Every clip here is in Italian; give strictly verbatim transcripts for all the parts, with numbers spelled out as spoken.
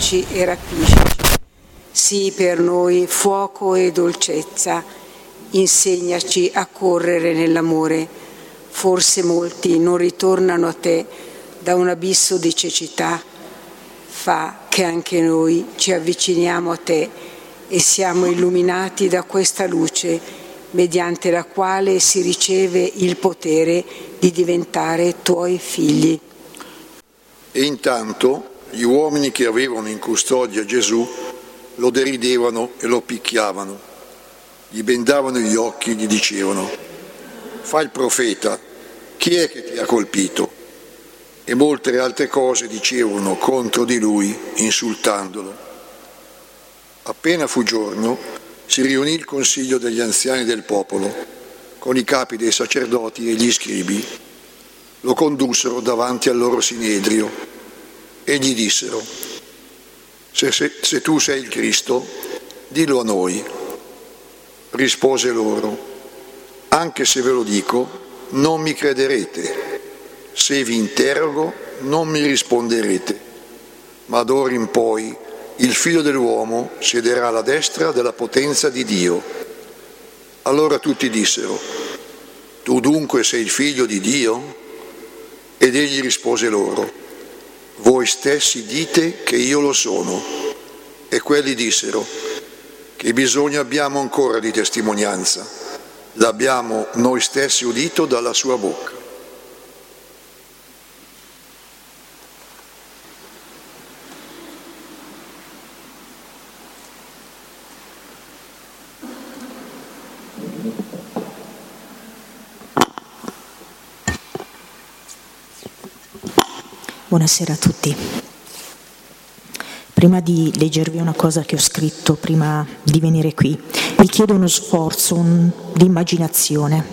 abbracciaci e rapisci. Sii per noi fuoco e dolcezza, insegnaci a correre nell'amore. Forse molti non ritornano a te da un abisso di cecità. Fa che anche noi ci avviciniamo a te e siamo illuminati da questa luce, mediante la quale si riceve il potere di diventare tuoi figli. E intanto gli uomini che avevano in custodia Gesù lo deridevano e lo picchiavano, gli bendavano gli occhi e gli dicevano: «Fa il profeta, chi è che ti ha colpito?» E molte altre cose dicevano contro di lui, insultandolo. Appena fu giorno, si riunì il consiglio degli anziani del popolo, con i capi dei sacerdoti e gli scribi. Lo condussero davanti al loro sinedrio e gli dissero: se, se, se tu sei il Cristo, dillo a noi. Rispose loro: anche se ve lo dico, non mi crederete. Se vi interrogo, non mi risponderete. Ma d'ora in poi il Figlio dell'uomo siederà alla destra della potenza di Dio. Allora tutti dissero: tu dunque sei il Figlio di Dio? Ed egli rispose loro: voi stessi dite che io lo sono. E quelli dissero: che bisogno abbiamo ancora di testimonianza? L'abbiamo noi stessi udito dalla sua bocca. Buonasera a tutti. Prima di leggervi una cosa che ho scritto prima di venire qui, vi chiedo uno sforzo un, di immaginazione.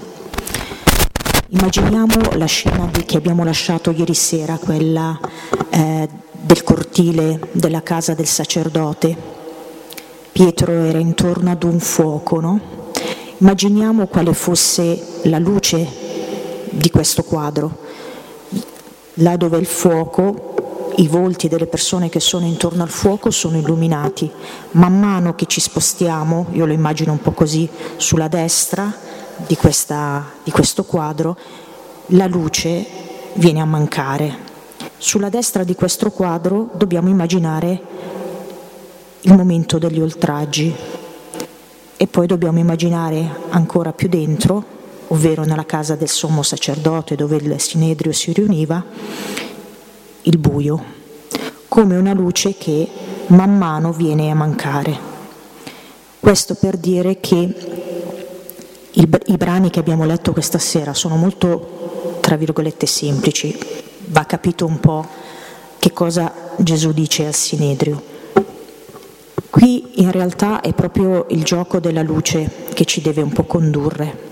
Immaginiamo la scena di, che abbiamo lasciato ieri sera, quella eh, del cortile della casa del sacerdote. Pietro era intorno ad un fuoco, no? Immaginiamo quale fosse la luce di questo quadro. Là dove il fuoco, i volti delle persone che sono intorno al fuoco sono illuminati. Man mano che ci spostiamo, io lo immagino un po' così, sulla destra di, questa, di questo quadro, la luce viene a mancare. Sulla destra di questo quadro dobbiamo immaginare il momento degli oltraggi e poi dobbiamo immaginare ancora più dentro, ovvero nella casa del sommo sacerdote dove il sinedrio si riuniva, il buio, come una luce che man mano viene a mancare. Questo per dire che il, i brani che abbiamo letto questa sera sono molto, tra virgolette, semplici. Va capito un po' che cosa Gesù dice al sinedrio. Qui in realtà è proprio il gioco della luce che ci deve un po' condurre.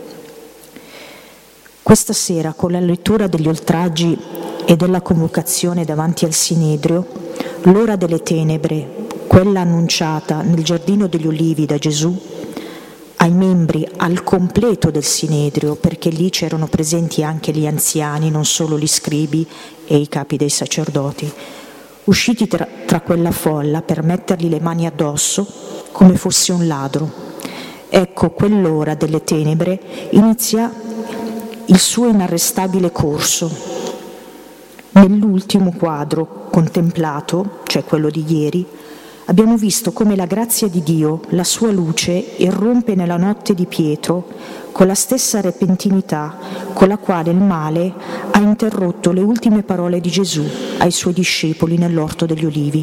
Questa sera, con la lettura degli oltraggi e della convocazione davanti al Sinedrio, l'ora delle tenebre, quella annunciata nel Giardino degli Ulivi da Gesù, ai membri, al completo del Sinedrio, perché lì c'erano presenti anche gli anziani, non solo gli scribi e i capi dei sacerdoti, usciti tra, tra quella folla per mettergli le mani addosso come fosse un ladro. Ecco, quell'ora delle tenebre inizia il suo inarrestabile corso. Nell'ultimo quadro contemplato, cioè quello di ieri, abbiamo visto come la grazia di Dio, la sua luce, irrompe nella notte di Pietro con la stessa repentinità con la quale il male ha interrotto le ultime parole di Gesù ai suoi discepoli nell'orto degli Ulivi.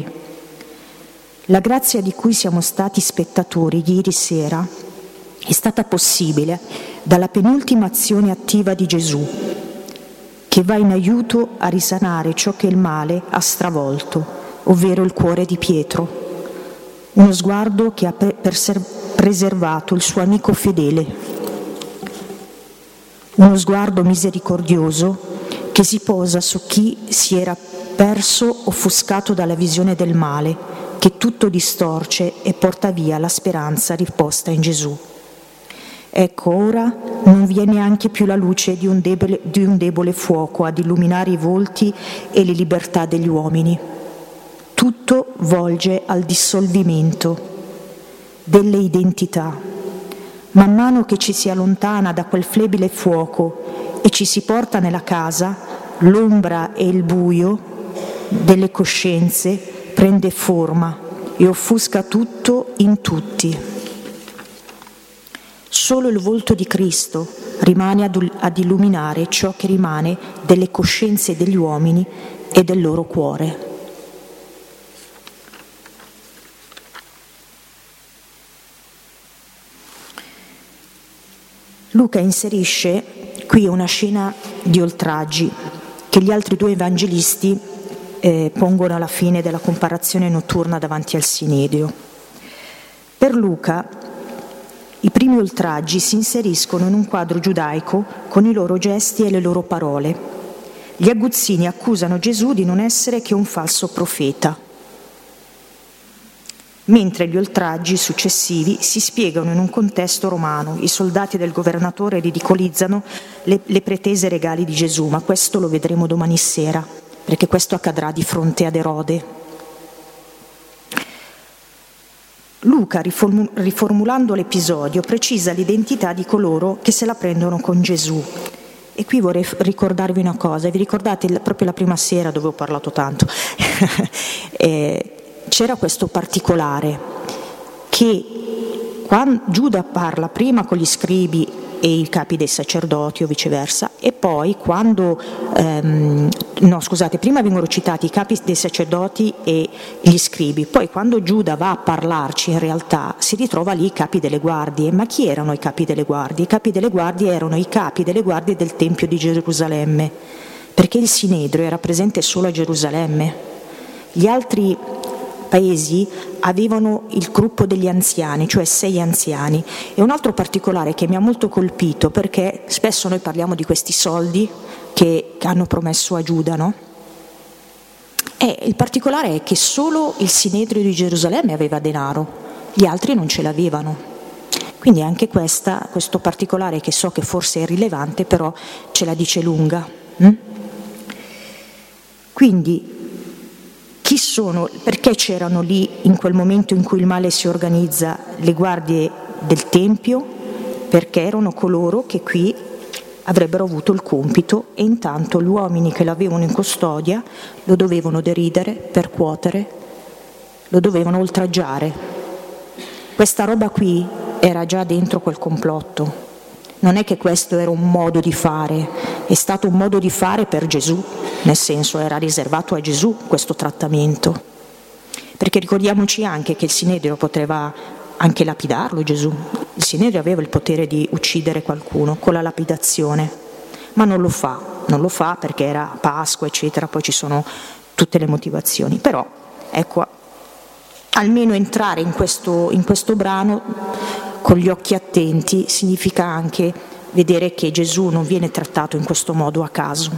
La grazia di cui siamo stati spettatori ieri sera è stata possibile dalla penultima azione attiva di Gesù, che va in aiuto a risanare ciò che il male ha stravolto, ovvero il cuore di Pietro. Uno sguardo che ha preservato il suo amico fedele. Uno sguardo misericordioso che si posa su chi si era perso offuscato dalla visione del male, che tutto distorce e porta via la speranza riposta in Gesù. Ecco, ora non vi è neanche più la luce di un, debole, di un debole fuoco ad illuminare i volti e le libertà degli uomini. tutto volge al dissolvimento delle identità. Man mano che ci si allontana da quel flebile fuoco e ci si porta nella casa, l'ombra e il buio delle coscienze prende forma e offusca tutto in tutti. Solo il volto di Cristo rimane ad, ad illuminare ciò che rimane delle coscienze degli uomini e del loro cuore. Luca inserisce qui una scena di oltraggi che gli altri due evangelisti eh, pongono alla fine della comparazione notturna davanti al Sinedrio. Per Luca i primi oltraggi si inseriscono in un quadro giudaico con i loro gesti e le loro parole. Gli aguzzini accusano Gesù di non essere che un falso profeta, mentre gli oltraggi successivi si spiegano in un contesto romano. I soldati del governatore ridicolizzano le, le pretese regali di Gesù, ma questo lo vedremo domani sera, perché questo accadrà di fronte ad Erode. Luca, riformu- riformulando l'episodio, precisa l'identità di coloro che se la prendono con Gesù. E qui vorrei ricordarvi una cosa, vi ricordate proprio la prima sera dove ho parlato tanto? eh, C'era questo particolare che quando Giuda parla prima con gli scribi e i capi dei sacerdoti o viceversa, e poi quando, ehm, no scusate, prima vengono citati i capi dei sacerdoti e gli scribi, poi quando Giuda va a parlarci in realtà si ritrova lì i capi delle guardie. Ma chi erano i capi delle guardie? I capi delle guardie erano i capi delle guardie del Tempio di Gerusalemme, perché il Sinedrio era presente solo a Gerusalemme. Gli altri paesi avevano il gruppo degli anziani, cioè sei anziani. E un altro particolare che mi ha molto colpito, perché spesso noi parliamo di questi soldi che, che hanno promesso a Giuda, no? E il particolare è che solo il Sinedrio di Gerusalemme aveva denaro, gli altri non ce l'avevano. Quindi anche questa, questo particolare, che so che forse è rilevante, però ce la dice lunga. Hm? Quindi chi sono, perché c'erano lì in quel momento in cui il male si organizza le guardie del Tempio? Perché erano coloro che qui avrebbero avuto il compito, e intanto gli uomini che l'avevano in custodia lo dovevano deridere, percuotere, lo dovevano oltraggiare. Questa roba qui era già dentro quel complotto. Non è che questo era un modo di fare, è stato un modo di fare per Gesù, nel senso era riservato a Gesù questo trattamento. Perché ricordiamoci anche che il Sinedrio poteva anche lapidarlo Gesù. Il Sinedrio aveva il potere di uccidere qualcuno con la lapidazione, ma non lo fa, non lo fa perché era Pasqua, eccetera, poi ci sono tutte le motivazioni. Però, ecco, almeno entrare in questo, in questo brano con gli occhi attenti significa anche vedere che Gesù non viene trattato in questo modo a caso.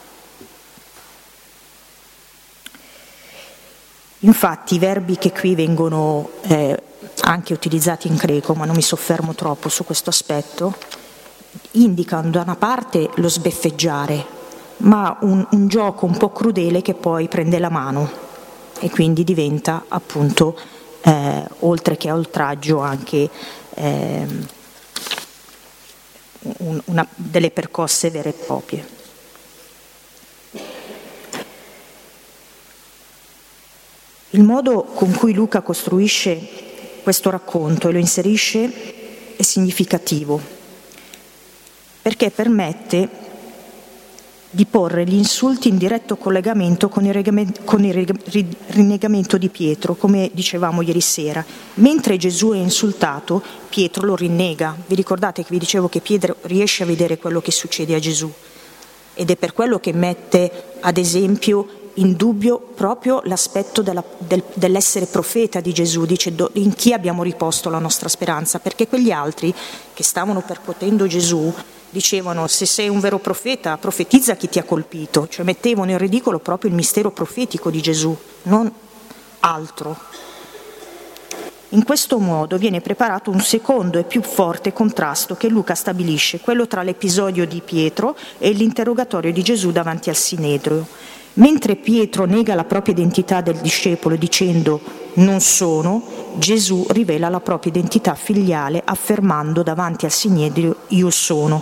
Infatti i verbi che qui vengono eh, anche utilizzati in greco, ma non mi soffermo troppo su questo aspetto, indicano da una parte lo sbeffeggiare, ma un, un gioco un po' crudele che poi prende la mano e quindi diventa appunto, eh, oltre che oltraggio, anche eh, una, delle percosse vere e proprie. Il modo con cui Luca costruisce questo racconto e lo inserisce è significativo, perché permette di porre gli insulti in diretto collegamento con il, con il rinnegamento di Pietro, come dicevamo ieri sera. Mentre Gesù è insultato, Pietro lo rinnega. Vi ricordate che vi dicevo che Pietro riesce a vedere quello che succede a Gesù, ed è per quello che mette, ad esempio, in dubbio proprio l'aspetto della, del, dell'essere profeta di Gesù. Dice: in chi abbiamo riposto la nostra speranza? Perché quegli altri che stavano percuotendo Gesù dicevano: se sei un vero profeta, profetizza chi ti ha colpito. Cioè mettevano in ridicolo proprio il mistero profetico di Gesù, non altro. In questo modo viene preparato un secondo e più forte contrasto che Luca stabilisce, quello tra l'episodio di Pietro e l'interrogatorio di Gesù davanti al Sinedrio. Mentre Pietro nega la propria identità del discepolo dicendo non sono, Gesù rivela la propria identità filiale affermando davanti al Sinedrio io sono.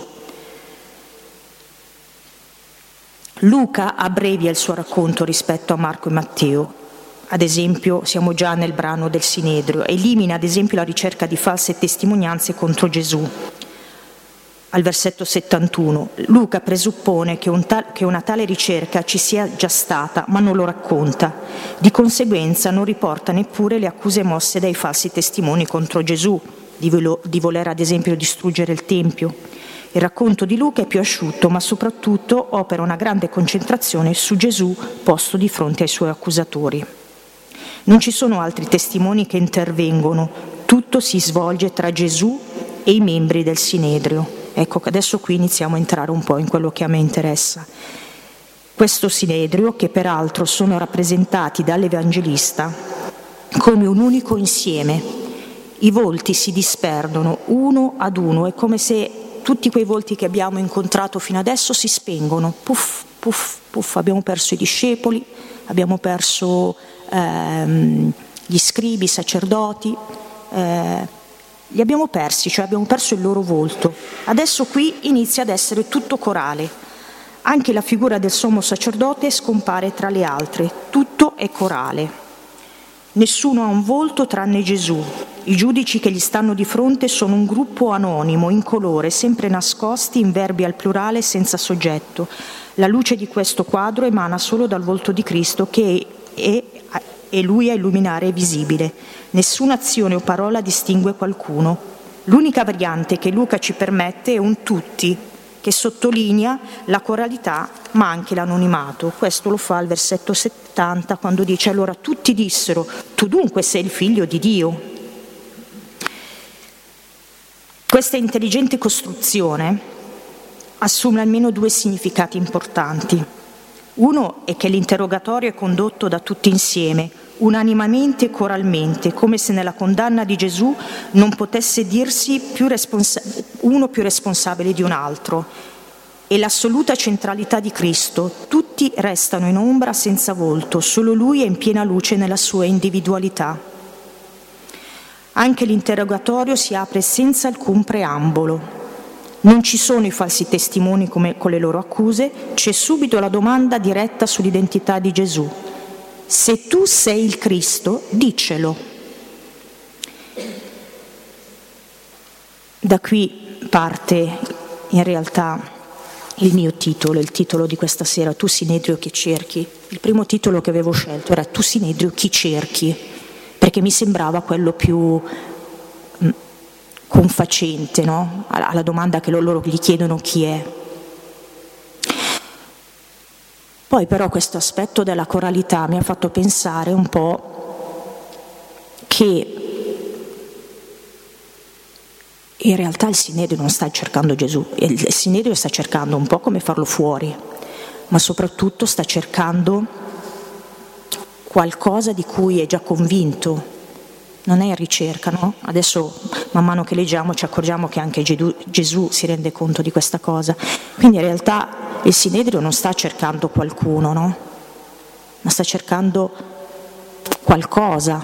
Luca abbrevia il suo racconto rispetto a Marco e Matteo. Ad esempio, siamo già nel brano del Sinedrio, elimina ad esempio la ricerca di false testimonianze contro Gesù. Al versetto settantuno, Luca presuppone che, un tal- che una tale ricerca ci sia già stata, ma non lo racconta. Di conseguenza non riporta neppure le accuse mosse dai falsi testimoni contro Gesù, di, velo- di voler ad esempio distruggere il Tempio. Il racconto di Luca è più asciutto, ma soprattutto opera una grande concentrazione su Gesù posto di fronte ai suoi accusatori. Non ci sono altri testimoni che intervengono, tutto si svolge tra Gesù e i membri del Sinedrio. Ecco, adesso qui iniziamo a entrare un po' in quello che a me interessa. Questo Sinedrio, che peraltro sono rappresentati dall'Evangelista come un unico insieme, i volti si disperdono uno ad uno, è come se tutti quei volti che abbiamo incontrato fino adesso si spengono, puff, puff, puff, abbiamo perso i discepoli, abbiamo perso ehm, gli scribi, i sacerdoti, eh, li abbiamo persi, cioè abbiamo perso il loro volto. Adesso qui inizia ad essere tutto corale. Anche la figura del sommo sacerdote scompare tra le altre, tutto è corale. Nessuno ha un volto tranne Gesù. I giudici che gli stanno di fronte sono un gruppo anonimo, incolore, sempre nascosti in verbi al plurale senza soggetto. La luce di questo quadro emana solo dal volto di Cristo che è, è, è Lui a illuminare è visibile. Nessuna azione o parola distingue qualcuno. L'unica variante che Luca ci permette è un tutti, che sottolinea la coralità ma anche l'anonimato. Questo lo fa al versetto settanta quando dice allora tutti dissero tu dunque sei il figlio di Dio. Questa intelligente costruzione assume almeno due significati importanti. Uno è che l'interrogatorio è condotto da tutti insieme, unanimemente e coralmente, come se nella condanna di Gesù non potesse dirsi più responsa- uno più responsabile di un altro. E l'assoluta centralità di Cristo, tutti restano in ombra senza volto, solo Lui è in piena luce nella sua individualità. Anche l'interrogatorio si apre senza alcun preambolo. Non ci sono i falsi testimoni come con le loro accuse, c'è subito la domanda diretta sull'identità di Gesù. Se tu sei il Cristo, diccelo. Da qui parte in realtà il mio titolo, il titolo di questa sera, Tu Sinedrio che cerchi. Il primo titolo che avevo scelto era Tu Sinedrio chi cerchi, perché mi sembrava quello più confacente, no? Alla domanda che loro gli chiedono chi è. Poi però questo aspetto della coralità mi ha fatto pensare un po' che in realtà il Sinedrio non sta cercando Gesù, il Sinedrio sta cercando un po' come farlo fuori, ma soprattutto sta cercando qualcosa di cui è già convinto. Non è in ricerca, no? Adesso man mano che leggiamo ci accorgiamo che anche Gesù, Gesù si rende conto di questa cosa. Quindi in realtà il Sinedrio non sta cercando qualcuno, no? Ma sta cercando qualcosa.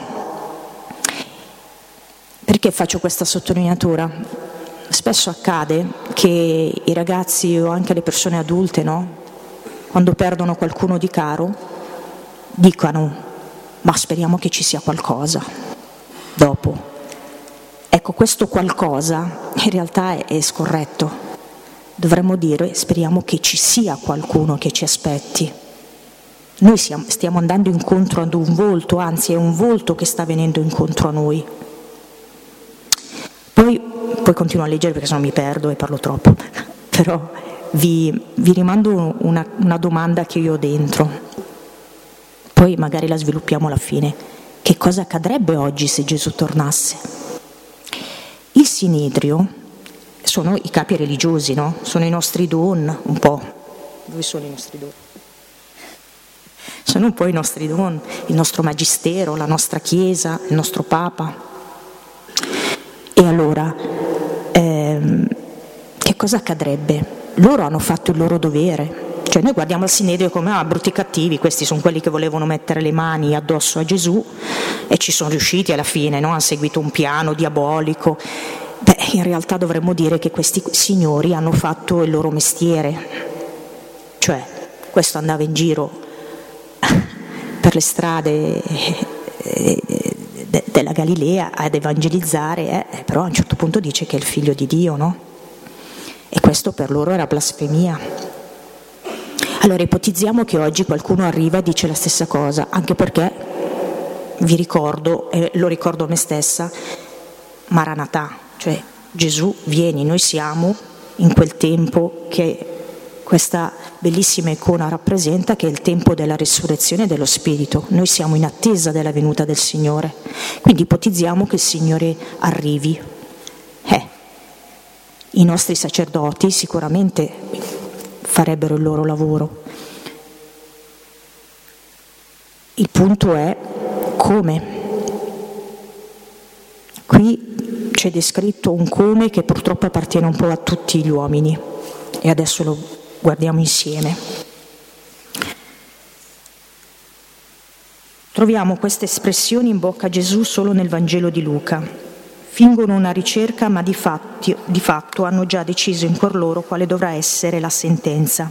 Perché faccio questa sottolineatura? Spesso accade che i ragazzi o anche le persone adulte, no? Quando perdono qualcuno di caro, dicano, ma speriamo che ci sia qualcosa dopo. Ecco, questo qualcosa in realtà è, è scorretto. Dovremmo dire, speriamo che ci sia qualcuno che ci aspetti. Noi siamo, stiamo andando incontro ad un volto, anzi è un volto che sta venendo incontro a noi. Poi, poi continuo a leggere perché sennò mi perdo e parlo troppo, però vi, vi rimando una, una domanda che io ho dentro, poi magari la sviluppiamo alla fine. Che cosa accadrebbe oggi se Gesù tornasse? Il Sinedrio sono i capi religiosi, no? Sono i nostri don, un po'. Dove sono i nostri don? Sono un po' i nostri don, il nostro magistero, la nostra Chiesa, il nostro Papa. E allora, ehm, che cosa accadrebbe? Loro hanno fatto il loro dovere, Cioè noi guardiamo il Sinedrio come ah, brutti cattivi, questi sono quelli che volevano mettere le mani addosso a Gesù e ci sono riusciti alla fine, no? Hanno seguito un piano diabolico. Beh, in realtà dovremmo dire che questi signori hanno fatto il loro mestiere, cioè questo andava in giro per le strade della Galilea ad evangelizzare, eh, però a un certo punto dice che è il figlio di Dio, no? E questo per loro era blasfemia. Allora ipotizziamo che oggi qualcuno arriva e dice la stessa cosa, anche perché vi ricordo, e lo ricordo a me stessa, Maranatà, cioè Gesù vieni, noi siamo in quel tempo che questa bellissima icona rappresenta, che è il tempo della resurrezione dello Spirito. Noi siamo in attesa della venuta del Signore, quindi ipotizziamo che il Signore arrivi. Eh, i nostri sacerdoti sicuramente farebbero il loro lavoro. Il punto è come. Qui c'è descritto un come che purtroppo appartiene un po' a tutti gli uomini e adesso lo guardiamo insieme. Troviamo queste espressioni in bocca a Gesù solo nel Vangelo di Luca. Fingono una ricerca, ma di, fatti, di fatto hanno già deciso in cuor loro quale dovrà essere la sentenza.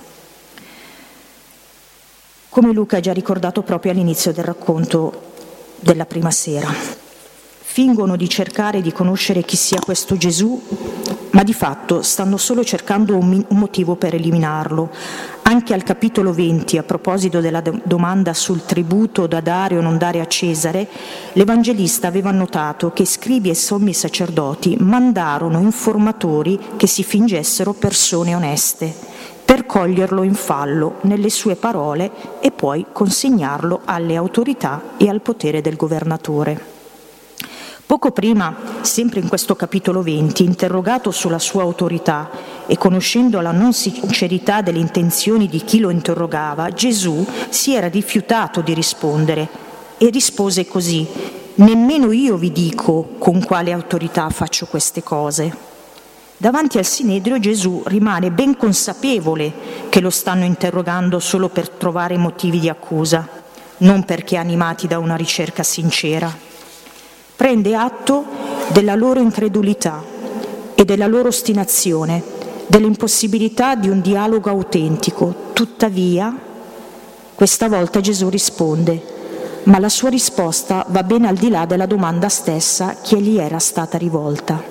Come Luca ha già ricordato proprio all'inizio del racconto della prima sera. Fingono di cercare di conoscere chi sia questo Gesù, ma di fatto stanno solo cercando un, un motivo per eliminarlo. Anche al capitolo venti, a proposito della do- domanda sul tributo da dare o non dare a Cesare, l'Evangelista aveva notato che scribi e sommi sacerdoti mandarono informatori che si fingessero persone oneste per coglierlo in fallo nelle sue parole e poi consegnarlo alle autorità e al potere del governatore. Poco prima, sempre in questo capitolo venti, interrogato sulla sua autorità e conoscendo la non sincerità delle intenzioni di chi lo interrogava, Gesù si era rifiutato di rispondere e rispose così: «Nemmeno io vi dico con quale autorità faccio queste cose». Davanti al Sinedrio Gesù rimane ben consapevole che lo stanno interrogando solo per trovare motivi di accusa, non perché animati da una ricerca sincera. Prende atto della loro incredulità e della loro ostinazione, dell'impossibilità di un dialogo autentico. Tuttavia, questa volta Gesù risponde, ma la sua risposta va ben al di là della domanda stessa che gli era stata rivolta.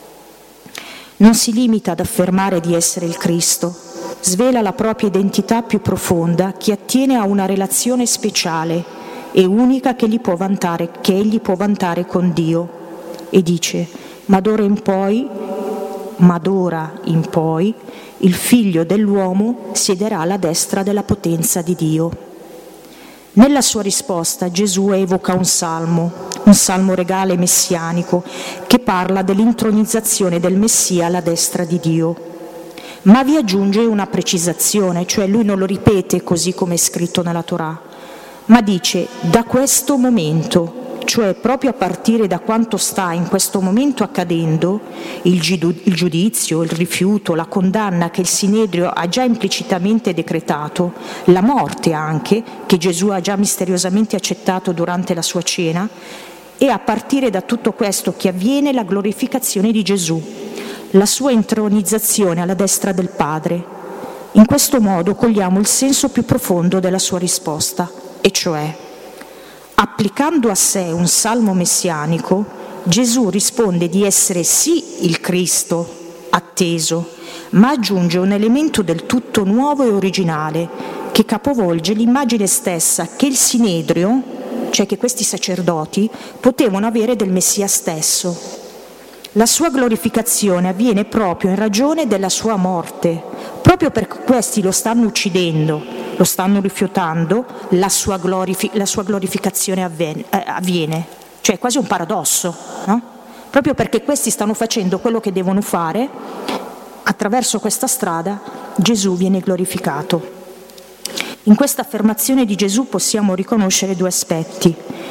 Non si limita ad affermare di essere il Cristo, svela la propria identità più profonda che attiene a una relazione speciale e unica che, gli può vantare, che egli può vantare con Dio, e dice: ma d'ora in poi, ma d'ora in poi, il Figlio dell'uomo siederà alla destra della potenza di Dio. Nella sua risposta Gesù evoca un salmo, un salmo regale messianico, che parla dell'intronizzazione del Messia alla destra di Dio. Ma vi aggiunge una precisazione, cioè lui non lo ripete così come è scritto nella Torah, ma dice da questo momento, cioè proprio a partire da quanto sta in questo momento accadendo, il, giud- il giudizio, il rifiuto, la condanna che il Sinedrio ha già implicitamente decretato, la morte anche, che Gesù ha già misteriosamente accettato durante la sua cena, e a partire da tutto questo che avviene la glorificazione di Gesù, la sua intronizzazione alla destra del Padre. In questo modo cogliamo il senso più profondo della sua risposta, e cioè, applicando a sé un salmo messianico, Gesù risponde di essere sì il Cristo atteso, ma aggiunge un elemento del tutto nuovo e originale che capovolge l'immagine stessa che il Sinedrio, cioè che questi sacerdoti, potevano avere del Messia stesso. La sua glorificazione avviene proprio in ragione della sua morte, proprio perché questi lo stanno uccidendo, lo stanno rifiutando, la sua, glorifi- la sua glorificazione avviene, eh, avviene. Cioè è quasi un paradosso, no? Proprio perché questi stanno facendo quello che devono fare, attraverso questa strada Gesù viene glorificato. In questa affermazione di Gesù possiamo riconoscere due aspetti. Il primo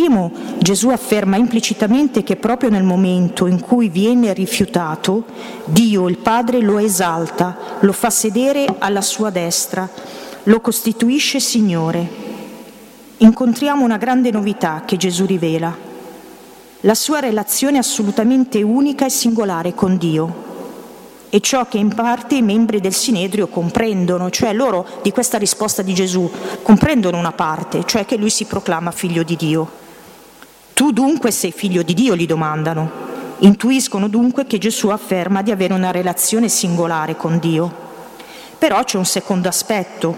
primo, Gesù afferma implicitamente che proprio nel momento in cui viene rifiutato, Dio, il Padre, lo esalta, lo fa sedere alla sua destra, lo costituisce Signore. Incontriamo una grande novità che Gesù rivela: la sua relazione assolutamente unica e singolare con Dio, e ciò che in parte i membri del Sinedrio comprendono, cioè loro di questa risposta di Gesù comprendono una parte, cioè che lui si proclama figlio di Dio. Tu dunque sei figlio di Dio, gli domandano. Intuiscono dunque che Gesù afferma di avere una relazione singolare con Dio. Però c'è un secondo aspetto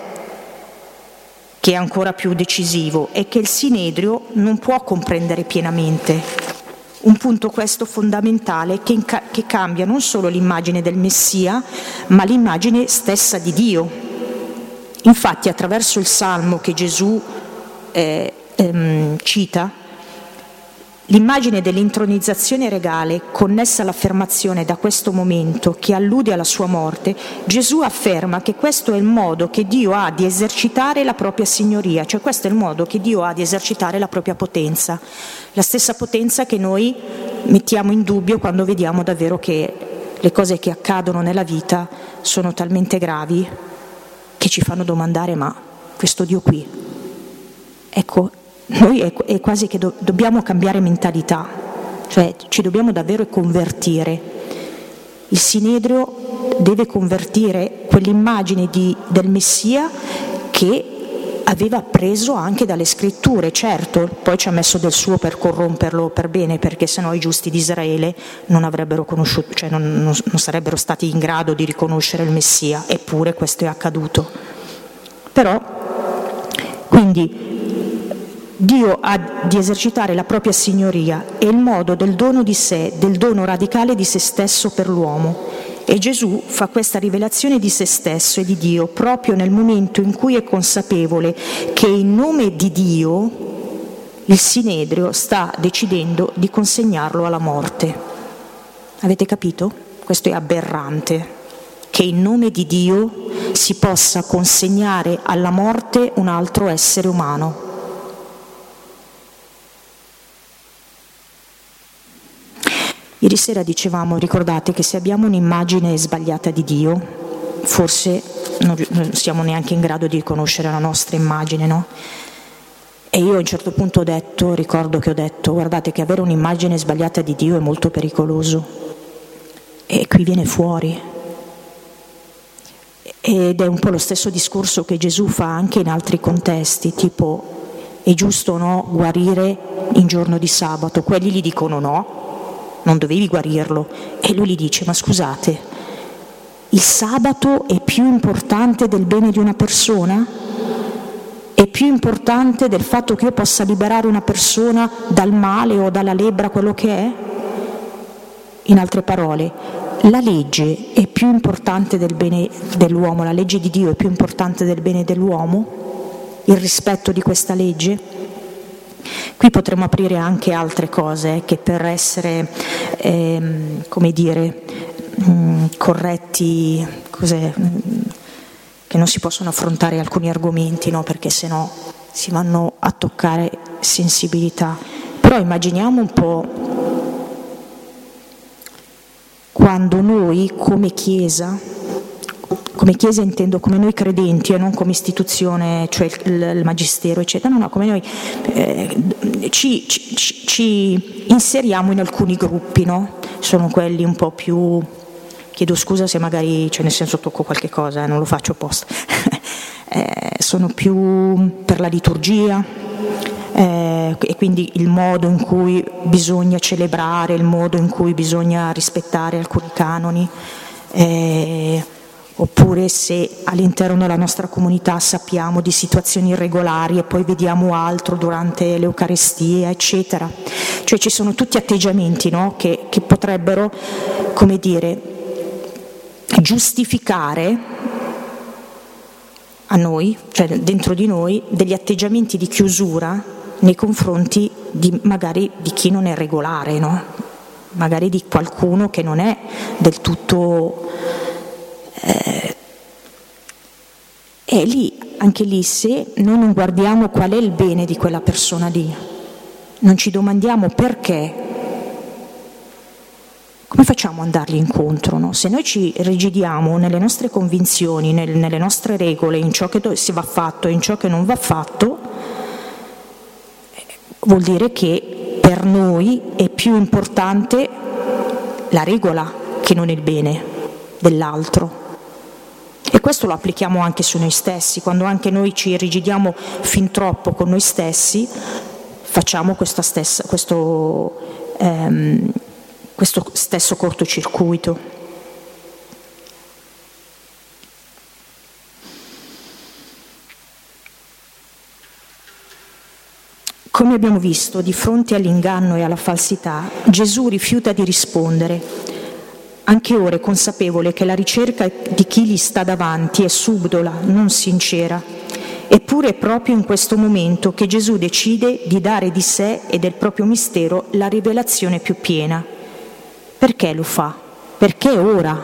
che è ancora più decisivo, è che il Sinedrio non può comprendere pienamente. Un punto questo fondamentale che, inca- che cambia non solo l'immagine del Messia, ma l'immagine stessa di Dio. Infatti, attraverso il Salmo che Gesù eh, ehm, cita, l'immagine dell'intronizzazione regale connessa all'affermazione da questo momento che allude alla sua morte, Gesù afferma che questo è il modo che Dio ha di esercitare la propria signoria, cioè questo è il modo che Dio ha di esercitare la propria potenza, la stessa potenza che noi mettiamo in dubbio quando vediamo davvero che le cose che accadono nella vita sono talmente gravi che ci fanno domandare: ma questo Dio qui, ecco, noi è, è quasi che do, dobbiamo cambiare mentalità, cioè ci dobbiamo davvero convertire. Il Sinedrio deve convertire quell'immagine di, del Messia che aveva appreso anche dalle scritture. Certo, poi ci ha messo del suo per corromperlo per bene, perché sennò i giusti di Israele non avrebbero conosciuto, cioè non, non, non sarebbero stati in grado di riconoscere il Messia, eppure questo è accaduto. Però, quindi, Dio ha di esercitare la propria signoria e il modo del dono di sé, del dono radicale di se stesso per l'uomo. E Gesù fa questa rivelazione di se stesso e di Dio proprio nel momento in cui è consapevole che in nome di Dio il Sinedrio sta decidendo di consegnarlo alla morte. Avete capito? Questo è aberrante, che in nome di Dio si possa consegnare alla morte un altro essere umano. Ieri sera dicevamo, ricordate, che se abbiamo un'immagine sbagliata di Dio, forse non siamo neanche in grado di riconoscere la nostra immagine, no? E io a un certo punto ho detto, ricordo che ho detto, guardate che avere un'immagine sbagliata di Dio è molto pericoloso. E qui viene fuori. Ed è un po' lo stesso discorso che Gesù fa anche in altri contesti, tipo, è giusto o no guarire in giorno di sabato? Quelli gli dicono no, non dovevi guarirlo. E lui gli dice: ma scusate, il sabato è più importante del bene di una persona? È più importante del fatto che io possa liberare una persona dal male o dalla lebbra, quello che è? In altre parole, la legge è più importante del bene dell'uomo, la legge di Dio è più importante del bene dell'uomo? Il rispetto di questa legge? Qui potremmo aprire anche altre cose che per essere, ehm, come dire, mh, corretti, cos'è, mh, che non si possono affrontare alcuni argomenti, no? Perché sennò si vanno a toccare sensibilità. Però immaginiamo un po' quando noi come Chiesa, come Chiesa intendo come noi credenti e non come istituzione, cioè il, il magistero eccetera, no, no, come noi eh, ci, ci, ci inseriamo in alcuni gruppi, no? Sono quelli un po' più, chiedo scusa se magari, cioè nel senso tocco qualche cosa, eh, non lo faccio apposta, eh, sono più per la liturgia, eh, e quindi il modo in cui bisogna celebrare, il modo in cui bisogna rispettare alcuni canoni, eh, oppure se all'interno della nostra comunità sappiamo di situazioni irregolari e poi vediamo altro durante l'Eucaristia, eccetera. Cioè ci sono tutti atteggiamenti, no? che, che potrebbero, come dire, giustificare a noi, cioè dentro di noi, degli atteggiamenti di chiusura nei confronti di magari di chi non è regolare, no? Magari di qualcuno che non è del tutto... Eh, e lì, anche lì, se noi non guardiamo qual è il bene di quella persona lì, non ci domandiamo perché, come facciamo ad andargli incontro? No? Se noi ci rigidiamo nelle nostre convinzioni, nel, nelle nostre regole, in ciò che si va fatto e in ciò che non va fatto, vuol dire che per noi è più importante la regola che non il bene dell'altro. E questo lo applichiamo anche su noi stessi, quando anche noi ci irrigidiamo fin troppo con noi stessi, facciamo questa stessa, questo, ehm, questo stesso cortocircuito. Come abbiamo visto, di fronte all'inganno e alla falsità, Gesù rifiuta di rispondere. Anche ora è consapevole che la ricerca di chi gli sta davanti è subdola, non sincera. Eppure è proprio in questo momento che Gesù decide di dare di sé e del proprio mistero la rivelazione più piena. Perché lo fa? Perché ora?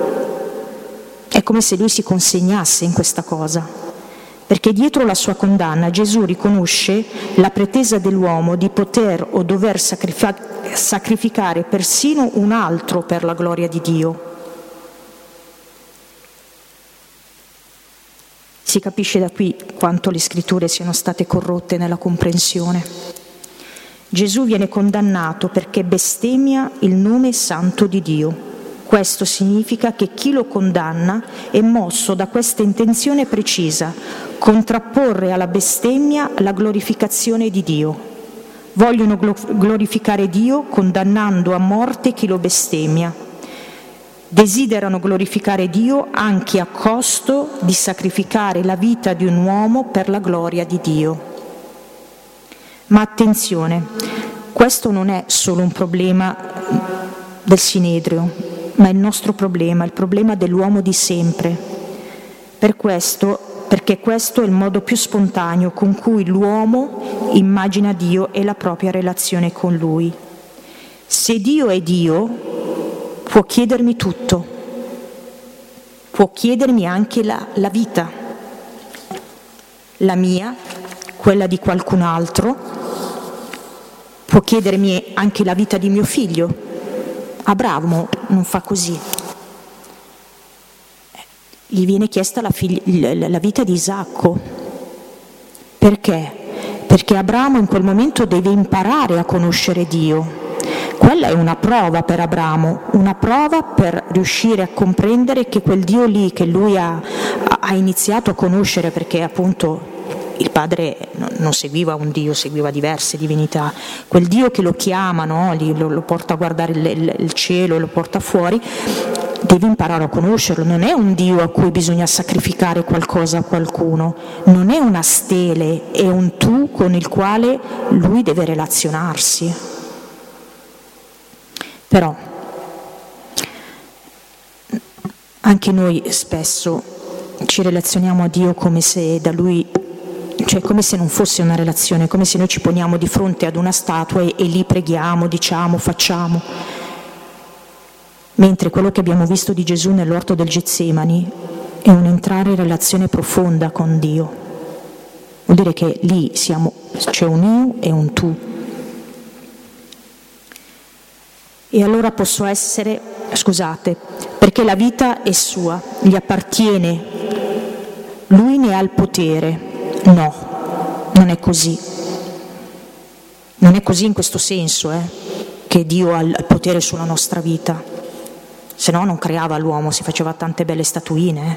È come se lui si consegnasse in questa cosa. Perché dietro la sua condanna Gesù riconosce la pretesa dell'uomo di poter o dover sacrificare sacrificare persino un altro per la gloria di Dio. Si capisce da qui quanto le scritture siano state corrotte nella comprensione. Gesù viene condannato perché bestemmia il nome santo di Dio. Questo significa che chi lo condanna è mosso da questa intenzione precisa, contrapporre alla bestemmia la glorificazione di Dio. Vogliono glorificare Dio condannando a morte chi lo bestemmia. Desiderano glorificare Dio anche a costo di sacrificare la vita di un uomo per la gloria di Dio. Ma attenzione, questo non è solo un problema del Sinedrio, ma è il nostro problema, il problema dell'uomo di sempre. Per questo perché questo è il modo più spontaneo con cui l'uomo immagina Dio e la propria relazione con Lui. Se Dio è Dio, può chiedermi tutto, può chiedermi anche la, la vita, la mia, quella di qualcun altro, può chiedermi anche la vita di mio figlio. Abramo non fa così. Gli viene chiesta la, figlia, la vita di Isacco. Perché? Perché Abramo in quel momento deve imparare a conoscere Dio. Quella è una prova per Abramo, una prova per riuscire a comprendere che quel Dio lì che lui ha, ha iniziato a conoscere, perché appunto il padre non seguiva un Dio, seguiva diverse divinità, quel Dio che lo chiama, no? lo, lo porta a guardare il, il, il cielo, lo porta fuori, deve imparare a conoscerlo. Non è un Dio a cui bisogna sacrificare qualcosa a qualcuno, non è una stele, è un tu con il quale lui deve relazionarsi. Però anche noi spesso ci relazioniamo a Dio come se da lui, cioè come se non fosse una relazione, come se noi ci poniamo di fronte ad una statua e, e lì preghiamo, diciamo, facciamo. Mentre quello che abbiamo visto di Gesù nell'orto del Getsemani è un entrare in relazione profonda con Dio. Vuol dire che lì siamo, c'è un io e un tu. E allora posso essere, scusate, perché la vita è sua, gli appartiene, lui ne ha il potere. No, non è così. Non è così in questo senso, eh, che Dio ha il potere sulla nostra vita. Se no non creava l'uomo, si faceva tante belle statuine.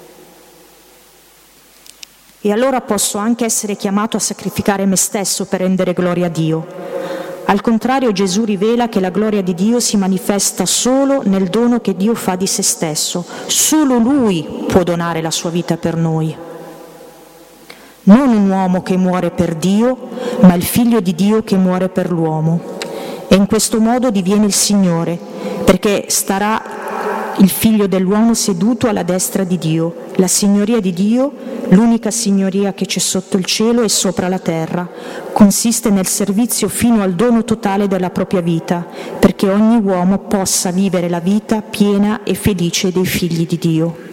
Eh. E allora posso anche essere chiamato a sacrificare me stesso per rendere gloria a Dio. Al contrario, Gesù rivela che la gloria di Dio si manifesta solo nel dono che Dio fa di se stesso. Solo Lui può donare la sua vita per noi. Non un uomo che muore per Dio, ma il Figlio di Dio che muore per l'uomo. E in questo modo diviene il Signore, perché starà il Figlio dell'uomo seduto alla destra di Dio. La signoria di Dio, l'unica signoria che c'è sotto il cielo e sopra la terra, consiste nel servizio fino al dono totale della propria vita, perché ogni uomo possa vivere la vita piena e felice dei figli di Dio.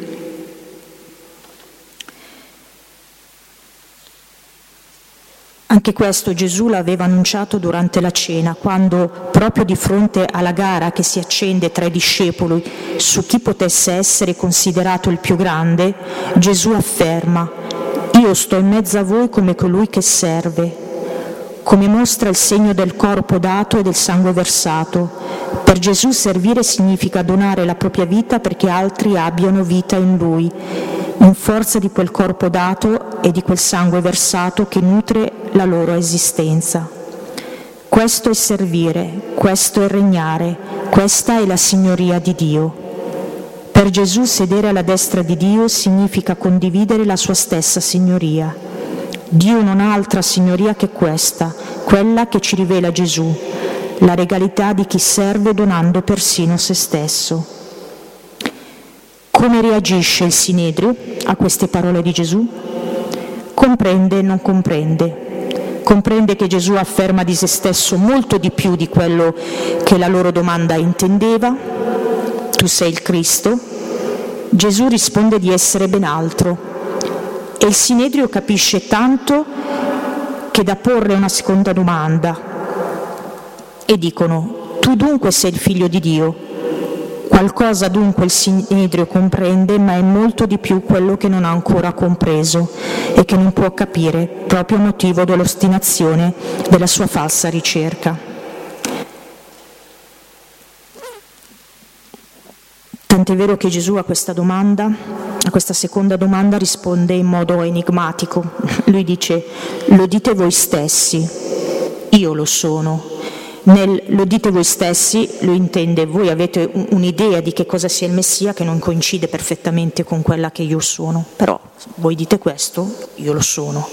Anche questo Gesù l'aveva annunciato durante la cena, quando proprio di fronte alla gara che si accende tra i discepoli su chi potesse essere considerato il più grande, Gesù afferma: «Io sto in mezzo a voi come colui che serve», come mostra il segno del corpo dato e del sangue versato. Per Gesù servire significa donare la propria vita perché altri abbiano vita in Lui, in forza di quel corpo dato e di quel sangue versato che nutre la loro esistenza. Questo è servire, questo è regnare, questa è la signoria di Dio. Per Gesù sedere alla destra di Dio significa condividere la sua stessa signoria. Dio non ha altra signoria che questa, quella che ci rivela Gesù, la regalità di chi serve donando persino se stesso. Come reagisce il Sinedrio a queste parole di Gesù? Comprende e non comprende. Comprende che Gesù afferma di se stesso molto di più di quello che la loro domanda intendeva. Tu sei il Cristo? Gesù risponde di essere ben altro. E il Sinedrio capisce tanto che da porre una seconda domanda. E dicono: tu dunque sei il figlio di Dio? Qualcosa dunque il Sinedrio comprende, ma è molto di più quello che non ha ancora compreso e che non può capire, proprio a motivo dell'ostinazione della sua falsa ricerca. Tant'è vero che Gesù a questa domanda, a questa seconda domanda, risponde in modo enigmatico. Lui dice: lo dite voi stessi, io lo sono. Nel lo dite voi stessi lo intende: voi avete un'idea di che cosa sia il Messia che non coincide perfettamente con quella che io sono, però voi dite questo, io lo sono.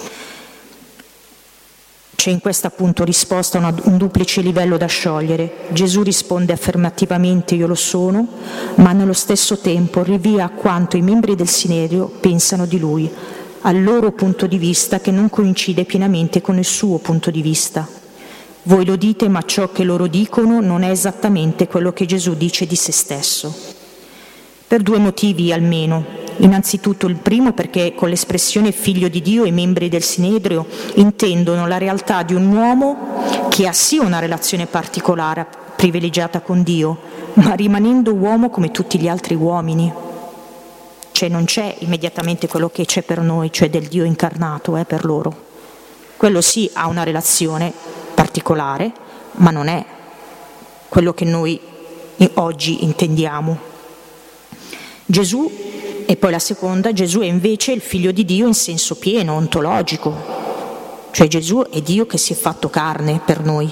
C'è in questa appunto risposta una, un duplice livello da sciogliere. Gesù risponde affermativamente: io lo sono, ma nello stesso tempo rivia a quanto i membri del Sinedrio pensano di lui, al loro punto di vista che non coincide pienamente con il suo punto di vista. Voi lo dite, ma ciò che loro dicono non è esattamente quello che Gesù dice di se stesso. Per due motivi almeno. Innanzitutto il primo, perché con l'espressione figlio di Dio i membri del Sinedrio intendono la realtà di un uomo che ha sì una relazione particolare, privilegiata con Dio, ma rimanendo uomo come tutti gli altri uomini. Cioè non c'è immediatamente quello che c'è per noi, cioè del Dio incarnato, eh, per loro. Quello sì ha una relazione particolare, ma non è quello che noi oggi intendiamo. Gesù, e poi la seconda, Gesù è invece il figlio di Dio in senso pieno, ontologico, cioè Gesù è Dio che si è fatto carne per noi.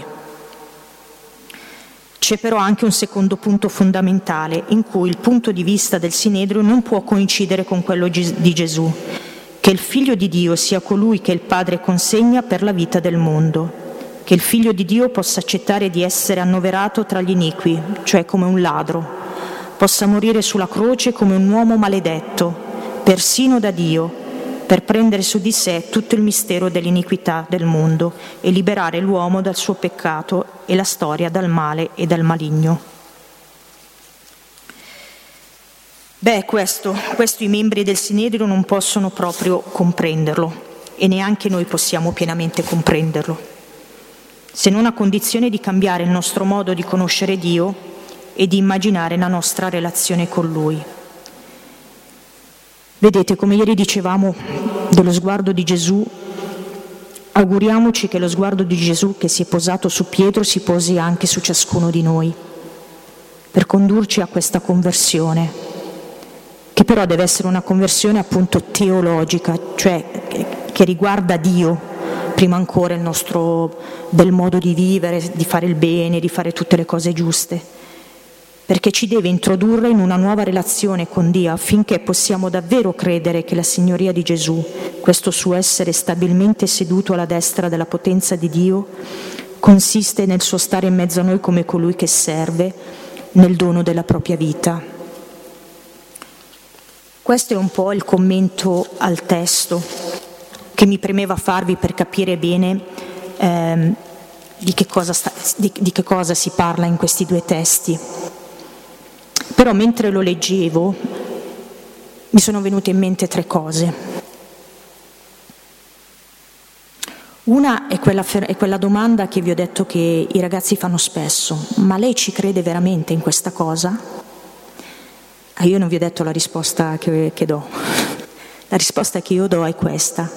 C'è però anche un secondo punto fondamentale in cui il punto di vista del Sinedrio non può coincidere con quello di Gesù, che il figlio di Dio sia colui che il Padre consegna per la vita del mondo, che il figlio di Dio possa accettare di essere annoverato tra gli iniqui, cioè come un ladro, possa morire sulla croce come un uomo maledetto, persino da Dio, per prendere su di sé tutto il mistero dell'iniquità del mondo e liberare l'uomo dal suo peccato e la storia dal male e dal maligno. Beh, questo, questo i membri del Sinedrio non possono proprio comprenderlo e neanche noi possiamo pienamente comprenderlo, se non a condizione di cambiare il nostro modo di conoscere Dio e di immaginare la nostra relazione con Lui. Vedete, come ieri dicevamo dello sguardo di Gesù, auguriamoci che lo sguardo di Gesù che si è posato su Pietro si posi anche su ciascuno di noi, per condurci a questa conversione, che però deve essere una conversione appunto teologica, cioè che riguarda Dio, prima ancora il nostro del modo di vivere, di fare il bene, di fare tutte le cose giuste, perché ci deve introdurre in una nuova relazione con Dio affinché possiamo davvero credere che la signoria di Gesù, questo suo essere stabilmente seduto alla destra della potenza di Dio, consiste nel suo stare in mezzo a noi come colui che serve nel dono della propria vita. Questo è un po' il commento al testo che mi premeva farvi per capire bene ehm, di, che cosa sta, di, di che cosa si parla in questi due testi. Però mentre lo leggevo mi sono venute in mente tre cose. Una è quella, è quella domanda che vi ho detto che i ragazzi fanno spesso: ma lei ci crede veramente in questa cosa? Ah, io non vi ho detto la risposta che, che do. La risposta che io do è questa: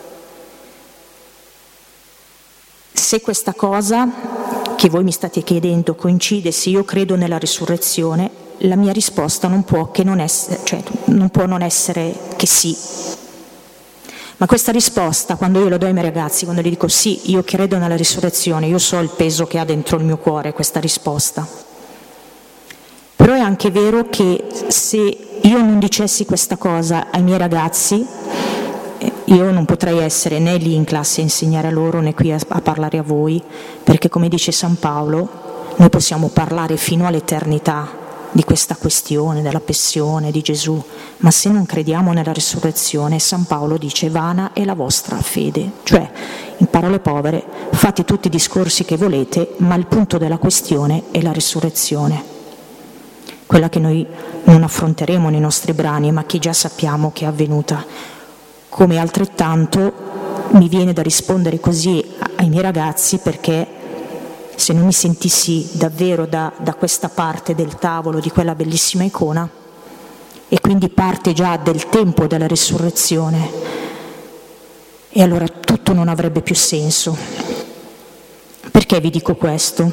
se questa cosa che voi mi state chiedendo coincide, se io credo nella risurrezione, la mia risposta non può che non essere, cioè non può non essere che sì. Ma questa risposta, quando io lo do ai miei ragazzi, quando gli dico sì, io credo nella risurrezione, io so il peso che ha dentro il mio cuore questa risposta. Però è anche vero che se io non dicessi questa cosa ai miei ragazzi, io non potrei essere né lì in classe a insegnare a loro né qui a, a parlare a voi, perché come dice San Paolo, noi possiamo parlare fino all'eternità di questa questione, della passione di Gesù, ma se non crediamo nella risurrezione, San Paolo dice vana è la vostra fede, cioè, in parole povere, fate tutti i discorsi che volete, ma il punto della questione è la risurrezione, quella che noi non affronteremo nei nostri brani, ma che già sappiamo che è avvenuta. Come altrettanto mi viene da rispondere così ai miei ragazzi, perché se non mi sentissi davvero da, da questa parte del tavolo di quella bellissima icona, e quindi parte già del tempo della risurrezione, e allora tutto non avrebbe più senso. Perché vi dico questo?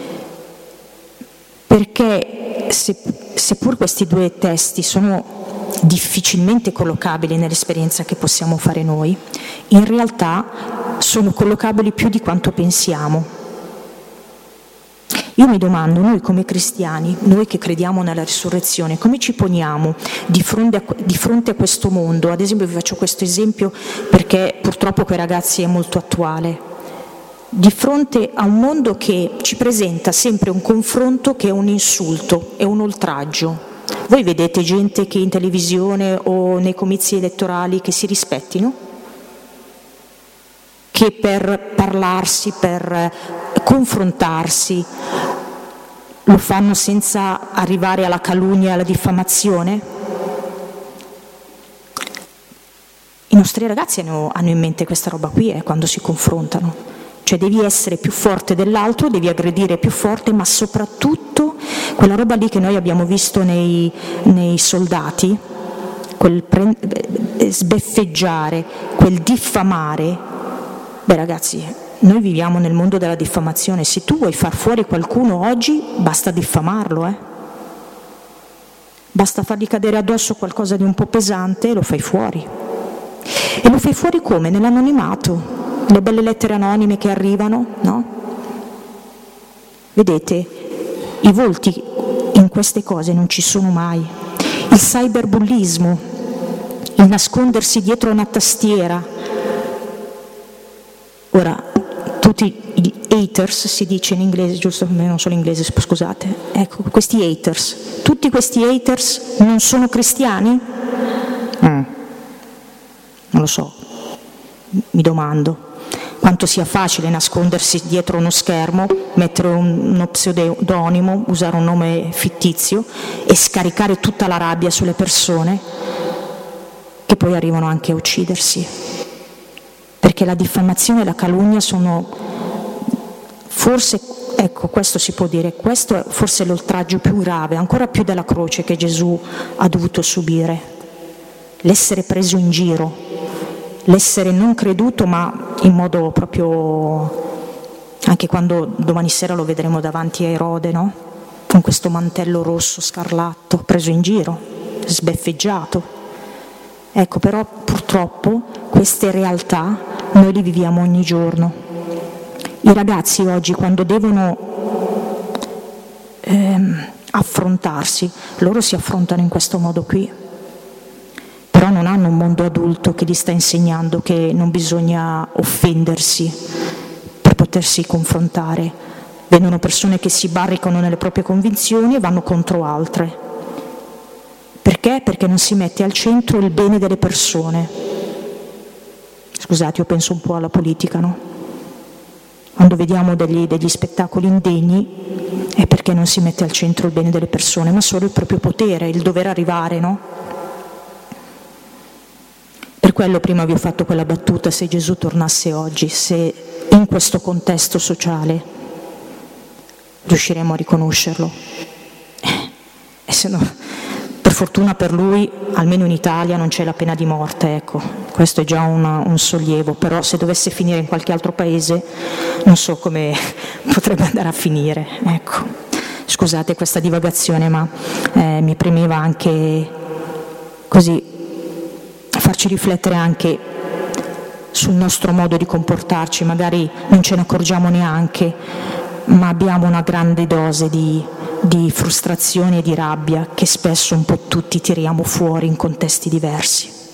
Perché se, seppur questi due testi sono difficilmente collocabili nell'esperienza che possiamo fare noi, in realtà sono collocabili più di quanto pensiamo. Io mi domando, noi come cristiani, noi che crediamo nella risurrezione, come ci poniamo di fronte, a, di fronte a questo mondo? Ad esempio vi faccio questo esempio perché purtroppo quei ragazzi è molto attuale. Di fronte a un mondo che ci presenta sempre un confronto che è un insulto, è un oltraggio. Voi vedete gente che in televisione o nei comizi elettorali che si rispettino? Che per parlarsi, per confrontarsi, lo fanno senza arrivare alla calunnia e alla diffamazione? I nostri ragazzi hanno, hanno in mente questa roba qui eh, quando si confrontano. Cioè devi essere più forte dell'altro, devi aggredire più forte, ma soprattutto quella roba lì che noi abbiamo visto nei, nei soldati, quel pre- sbeffeggiare, quel diffamare. Beh ragazzi, noi viviamo nel mondo della diffamazione, se tu vuoi far fuori qualcuno oggi basta diffamarlo, eh? Basta fargli cadere addosso qualcosa di un po' pesante e lo fai fuori. E lo fai fuori come? Nell'anonimato. Le belle lettere anonime che arrivano, no? Vedete, i volti in queste cose non ci sono mai. Il cyberbullismo, il nascondersi dietro una tastiera. Ora, tutti gli haters, si dice in inglese, giusto? Non solo in inglese, scusate. Ecco, questi haters, tutti questi haters non sono cristiani? Mm. Non lo so, mi domando. Quanto sia facile nascondersi dietro uno schermo, mettere un, uno pseudonimo, usare un nome fittizio e scaricare tutta la rabbia sulle persone che poi arrivano anche a uccidersi. Perché la diffamazione e la calunnia sono forse, ecco, questo si può dire, questo è forse l'oltraggio più grave, ancora più della croce che Gesù ha dovuto subire, l'essere preso in giro, l'essere non creduto, ma in modo proprio, anche quando domani sera lo vedremo davanti a Erode, no? Con questo mantello rosso scarlatto, preso in giro, sbeffeggiato. Ecco, però purtroppo queste realtà noi le viviamo ogni giorno. I ragazzi oggi, quando devono ehm, affrontarsi, loro si affrontano in questo modo qui. Però non hanno un mondo adulto che gli sta insegnando che non bisogna offendersi per potersi confrontare. Vedono persone che si barricano nelle proprie convinzioni e vanno contro altre. Perché? Perché non si mette al centro il bene delle persone. Scusate, io penso un po' alla politica, no? Quando vediamo degli, degli spettacoli indegni è perché non si mette al centro il bene delle persone, ma solo il proprio potere, il dover arrivare, no? Per quello prima vi ho fatto quella battuta: se Gesù tornasse oggi, se in questo contesto sociale riusciremo a riconoscerlo. E se no, per fortuna per lui, almeno in Italia non c'è la pena di morte, ecco, questo è già una, un sollievo, però se dovesse finire in qualche altro paese non so come potrebbe andare a finire, ecco. Scusate questa divagazione, ma eh, mi premeva anche così farci riflettere anche sul nostro modo di comportarci. Magari non ce ne accorgiamo neanche, ma abbiamo una grande dose di, di frustrazione e di rabbia che spesso un po' tutti tiriamo fuori in contesti diversi.